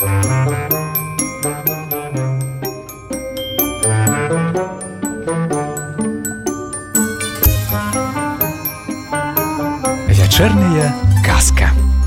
Вечерняя казка.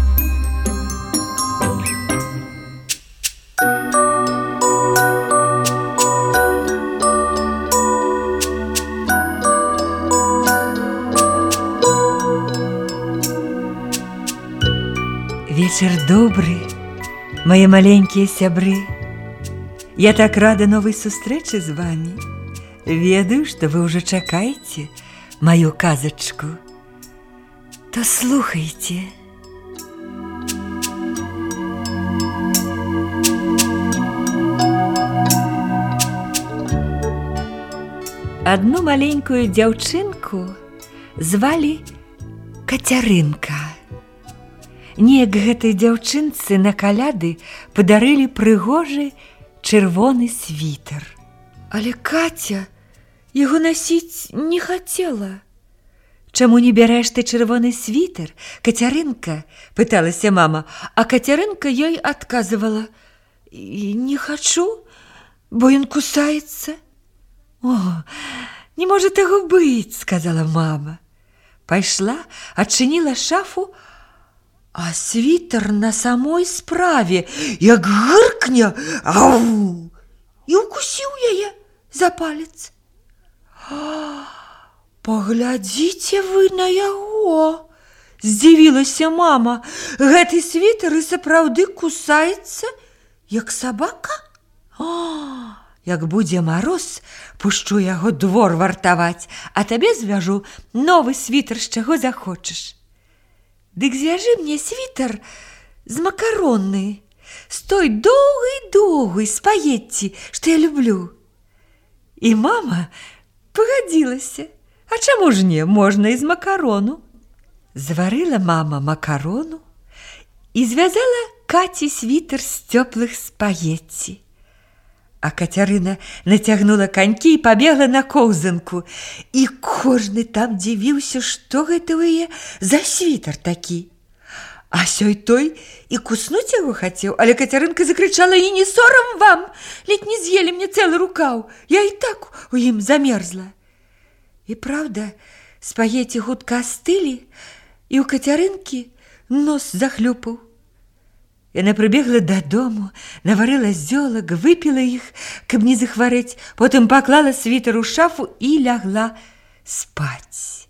Вечер добрый, мои маленькие сябры. Я так рада новой сустрэчы з вами. Ведаю, что вы уже чакаете мою казачку. То слухайте. Одну маленькую дзяўчынку звали Кацярынка. Неяк гэтай дзяўчынцы на каляды падарылі прыгожы чырвоны світер. Але Катя яго насіць не хацела. «Чаму не бярэш ты чырвоны світер, Кацярынка?» – пыталася мама, а Кацярынка ёй адказывала: «Не хачу, бо ён кусаецца». «О, не можа таго быць», – сказала мама. Пайшла, адчыніла шафу, а світер на самой справе, як гыркне, ау, і укусіў яе за палец. «Поглядзіце вы на яго!» – здзівілася мама. «Гэты світер і сапраўды кусаецца, як сабака? Як будзе мароз, пушчу яго двор вартаваць, а табе звяжу новы світер, з чаго захочаш. Дык звяжы мне світер з макароны, з той доўгай-доўгай спагетці, што я люблю». І мама пагадзілася. А чаму ж не, можна і з макарону. Зварыла мама макарону і звязала Каці світер з цёплых спагетці. А Кацярына нацягнула канькі і пабегла на коўзанку. І кожны там дзівіўся, што гэта ў яе за світер такі. А сёй той і куснуць яго хацеў, але Кацярынка закрычала: «І не сорам вам, ледь не з'елі мне цэлы рукаў, я і так у ім замерзла». І правда, спагеці хутка астылі, і ў Кацярынкі нос захлюпаў. Яна прыбегла дадому, наварыла зёлак, выпіла іх, каб не захварэць, потым паклала світер у шафу і лягла спаць.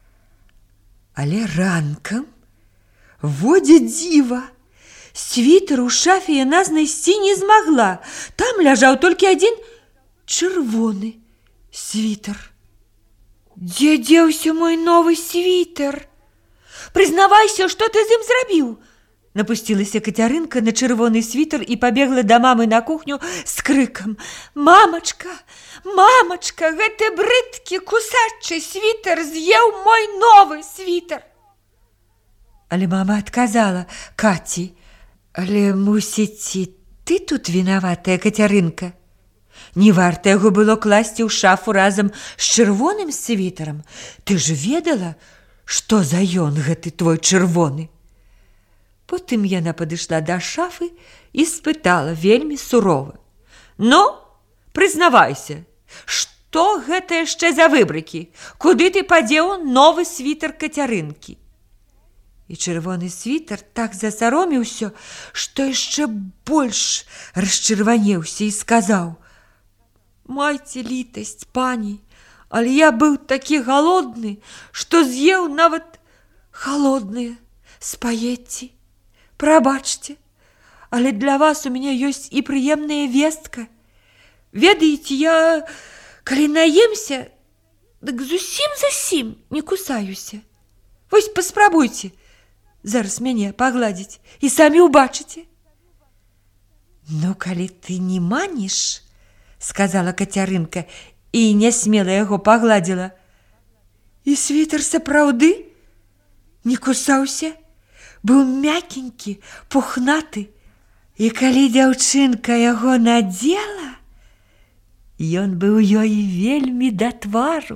Але ранкам, водзе дзіва, світер у шафе яна знайсці не змагла. Там ляжаў толькі адзін чырвоны світер. «Дзе дзеўся мой новы світер? Прызнавайся, што ты з ім зрабіў?» Напусцілася Кацярынка на чырвоны світер і пабегла да мамы на кухню з крыкам: «Мамачка, мамачка, гэты брыдкі кусачы світер з'еў мой новы світер!» Але мама адказала Каці: «Але, мусіць, і ты тут вінаватая, Кацярынка? Не варта яго было класці ў шафу разам з чырвоным світерам. Ты ж ведала, што за ён гэты твой чырвоны?» Потым яна падышла да шафы і спытала вельмі сурова: «Ну, прызнавайся, што гэта яшчэ за выбрыкі? Куды ты падзеў новы світер Кацярынкі?» І чырвоны світер так засароміўся, што яшчэ больш расчырванеўся і сказаў: «Майце літасць, пані, але я быў такі галодны, што з'еў нават халодныя спагетці. Прабачце, але для вас у мяне ёсць і прыемная вестка. Ведаеце, я, калі наемся, дык зусім не кусаюся. Вось паспрабуйце зараз мяне пагладзіць і самі ўбачыце». «Ну, калі ты не маніш», – сказала Кацярынка і нясмела яго пагладзіла. І світер сапраўды не кусаўся, быў мякенькі, пухнаты, і калі дзяўчынка яго надзела, ён быў ёй вельмі да твару.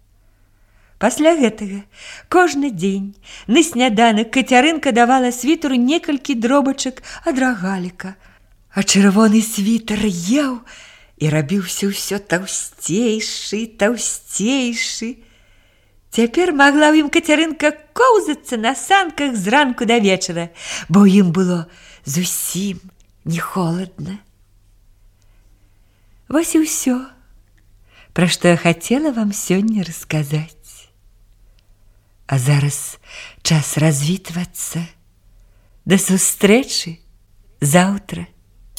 Пасля гэтага кожны дзень на сняданак Кацярынка давала світеру некалькі дробачак ад рогаліка, А чырвоны світар еў і рабіўся ўсё таўсцейшы, таўсцейшы. Цяпер магла ў ім Кацярынка коўзацца на санках з ранку да вечара, бо ў ім было зусім не холадна. Вось і ўсё, пра што я хацела вам сёння расказаць. А зараз час развітвацца. Да сустрэчы заўтра.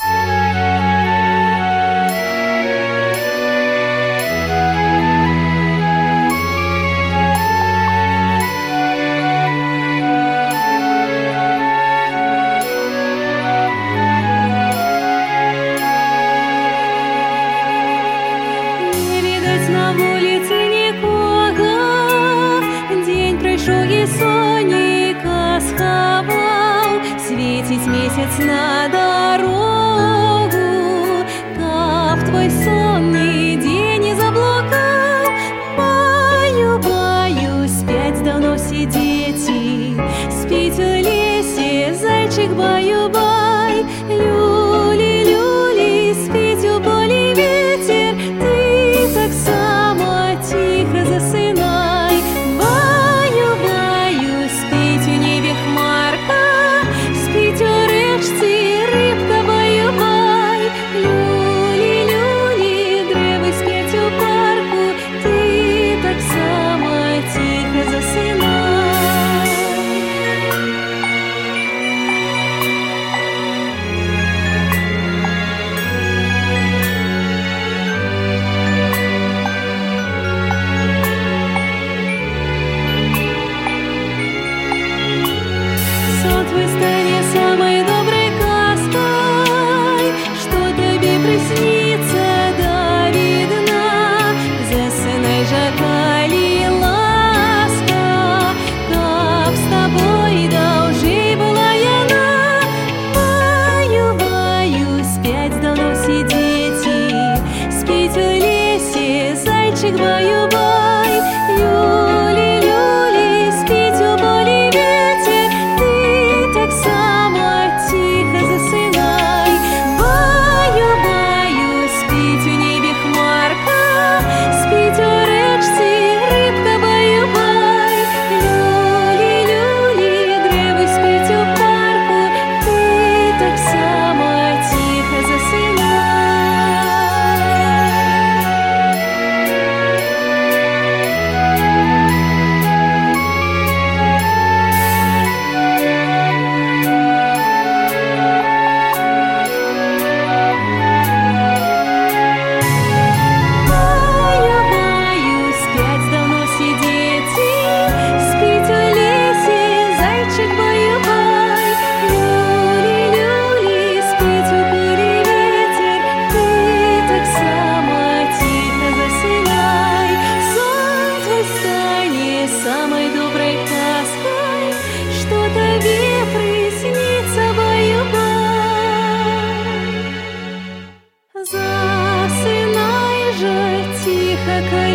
На вулиці нікога, дзень пройшов і сонейка схаваў, свеціць месяц на дорогу, каб твой сон нідзе не заблукаў. Баю, баю, спяць даўно все дзеці, спіць у лесе зайчык баю-бай, люлі, люлі, спіць у полі ветер, таксама тихо засынай. Баю, баю, спіць у небе хмарка, спіць у рэчцы рыбка баю-бай, люлі, люлі, дрэвы спяць у парку, ты таксама тихо засынай. Твой станет самой доброй каской, что тебе приснится до видна. Засынай же, калі ласка, каб с тобой даўжэй была яна. Баю, баю, спяць даўно все дзеці, спіць у лесе зайчык баю-бай, люлі, люлі, спіць у полі ветер, таксама тихо засынай. Баю, баю, спіць у небе хмарка, спіць у рэчцы рыбка баю-бай, люлі, люлі, дрэвы спяць у парку, ты таксама тихо засынай. Самой доброй каской, что тебе приснится баю-бай. Засынай же тихо,